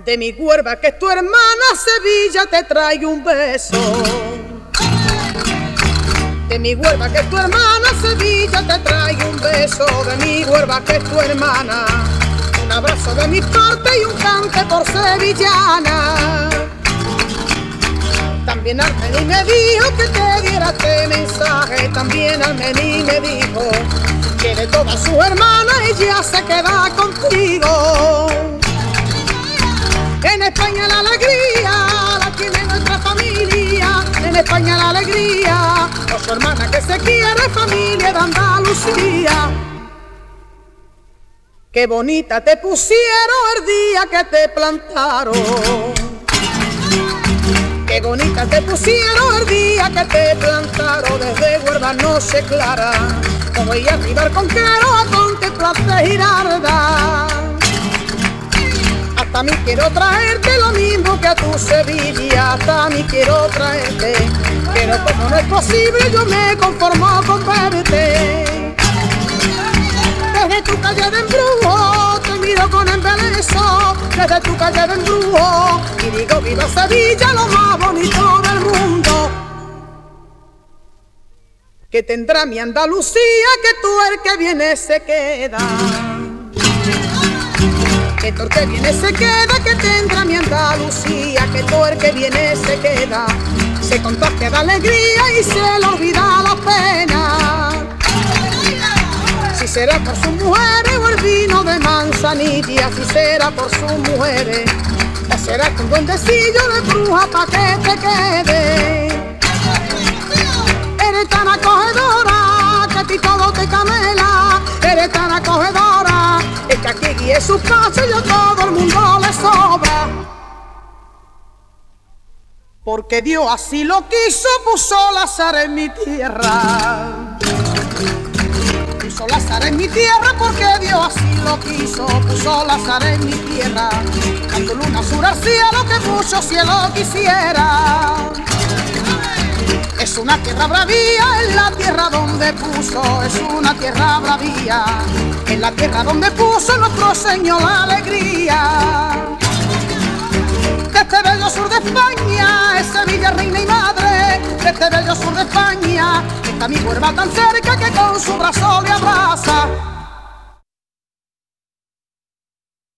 De mi Huelva, que es tu hermana Sevilla, te traigo un beso. De mi Huelva, que es tu hermana Sevilla, te traigo un beso. De mi Huelva, que es tu hermana, un abrazo de mi parte y un cante por sevillana. También Armení me dijo que te diera este mensaje. También Armení me dijo que de todas sus hermanas ella se queda contigo. En España la alegría la tiene nuestra familia. En España la alegría, por su hermana que se quiere, familia de Andalucía. Qué bonita te pusieron el día que te plantaron. Qué bonita te pusieron el día que te plantaron. Desde Huelva noche clara, como voy a arribar con Quero a contemplarte Giralda. Hasta mí quiero traerte lo mismo que a tu Sevilla. Hasta mí quiero traerte, pero como no es posible yo me conformo con verte. Desde tu calle de embrujo te miro con embeleso. Desde tu calle de embrujo y digo viva Sevilla, lo más bonito del mundo. Que tendrá mi Andalucía, que tú el que viene se queda. Que todo el que viene se queda, que tendrá mi Andalucía, que todo el que viene se queda, se contagia de alegría y se le olvida la pena. Si será por sus mujeres o el vino de manzanilla, si será por sus mujeres, o será con duendecillo de bruja pa' que te quede. Eres tan acogedora que a ti todo te camela. Eres tan acogedora, es que aquí guíe sus coches y a todo el mundo le sobra. Porque Dios así lo quiso, puso Lázaro en mi tierra. Puso Lázaro en mi tierra porque Dios así lo quiso. Puso Lázaro en mi tierra. A tu luna sur al cielo que mucho cielo quisiera. Es una tierra bravía, es la tierra donde puso. Es una tierra bravía, es la tierra donde puso nuestro Señor la alegría. De este bello sur de España es Sevilla reina y madre. De este bello sur de España está mi Huelva tan cerca que con su brazo le abraza.